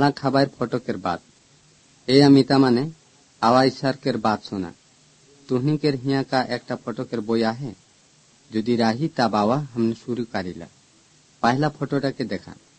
खाना खाबार फटकेर बात ए अमिता माने आवा ईश्वर बात सुना तुहनी के हिया का एकटा फटकेर बोई आहे যদি রাহি তা বাবা हमने शुरू करिला पहला फोटोटा के देखा